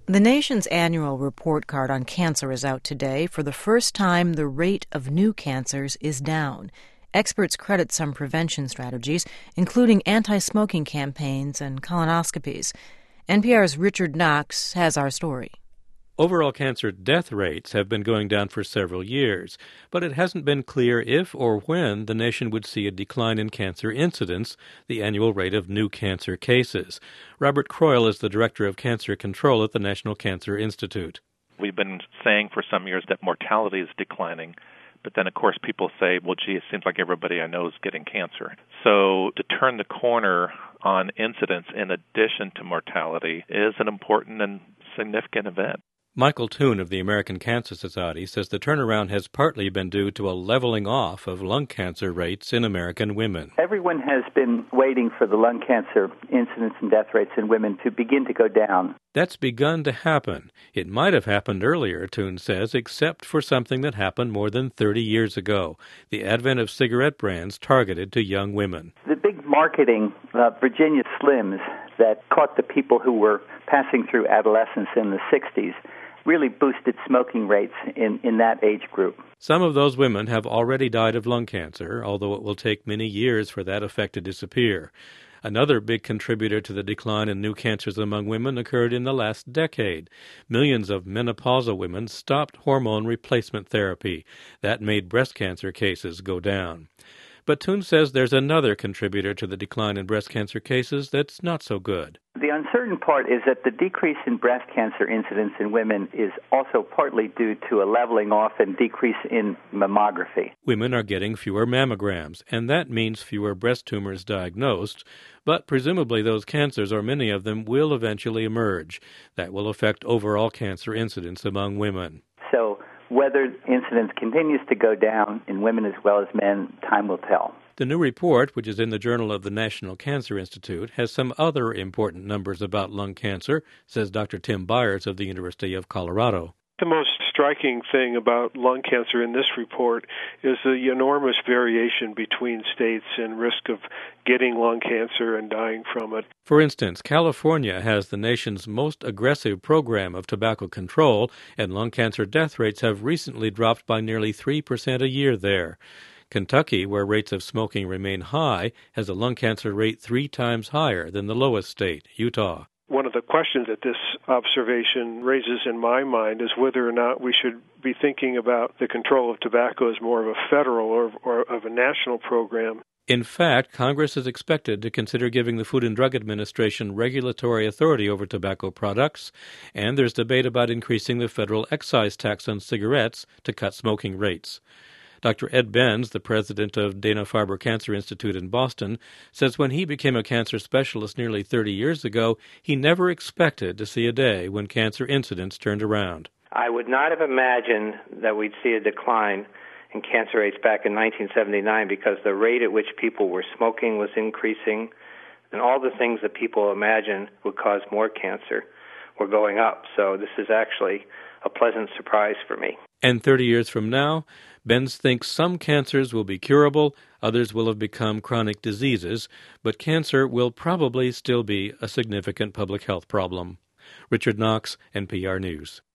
The nation's annual report card on cancer is out today. For the first time, the rate of new cancers is down. Experts credit some prevention strategies, including anti-smoking campaigns and colonoscopies. NPR's Richard Knox has our story. Overall cancer death rates have been going down for several years, but it hasn't been clear if or when the nation would see a decline in cancer incidence, the annual rate of new cancer cases. Robert Croyle is the Director of Cancer Control at the National Cancer Institute. We've been saying for some years that mortality is declining, but then, of course, people say, well, gee, it seems like everybody I know is getting cancer. So to turn the corner on incidence in addition to mortality is an important and significant event. Michael Toon of the American Cancer Society says the turnaround has partly been due to a leveling off of lung cancer rates in American women. Everyone has been waiting for the lung cancer incidence and death rates in women to begin to go down. That's begun to happen. It might have happened earlier, Toon says, except for something that happened more than 30 years ago, the advent of cigarette brands targeted to young women. The big marketing of Virginia Slims that caught the people who were passing through adolescence in the 60s really boosted smoking rates in that age group. Some of those women have already died of lung cancer, although it will take many years for that effect to disappear. Another big contributor to the decline in new cancers among women occurred in the last decade. Millions of menopausal women stopped hormone replacement therapy. That made breast cancer cases go down. But Toon says there's another contributor to the decline in breast cancer cases that's not so good. The uncertain part is that the decrease in breast cancer incidence in women is also partly due to a leveling off and decrease in mammography. Women are getting fewer mammograms, and that means fewer breast tumors diagnosed, but presumably those cancers, or many of them, will eventually emerge. That will affect overall cancer incidence among women. So whether incidence continues to go down in women as well as men, time will tell. The new report, which is in the Journal of the National Cancer Institute, has some other important numbers about lung cancer, says Dr. Tim Byers of the University of Colorado. The most striking thing about lung cancer in this report is the enormous variation between states in risk of getting lung cancer and dying from it. For instance, California has the nation's most aggressive program of tobacco control, and lung cancer death rates have recently dropped by nearly 3% a year there. Kentucky, where rates of smoking remain high, has a lung cancer rate 3 times higher than the lowest state, Utah. One of the questions that this observation raises in my mind is whether or not we should be thinking about the control of tobacco as more of a federal or of a national program. In fact, Congress is expected to consider giving the Food and Drug Administration regulatory authority over tobacco products, and there's debate about increasing the federal excise tax on cigarettes to cut smoking rates. Dr. Ed Benz, the president of Dana-Farber Cancer Institute in Boston, says when he became a cancer specialist nearly 30 years ago, he never expected to see a day when cancer incidence turned around. I would not have imagined that we'd see a decline in cancer rates back in 1979 because the rate at which people were smoking was increasing, and all the things that people imagine would cause more cancer were going up. So this is actually a pleasant surprise for me. And 30 years from now, Benz thinks some cancers will be curable, others will have become chronic diseases, but cancer will probably still be a significant public health problem. Richard Knox, NPR News.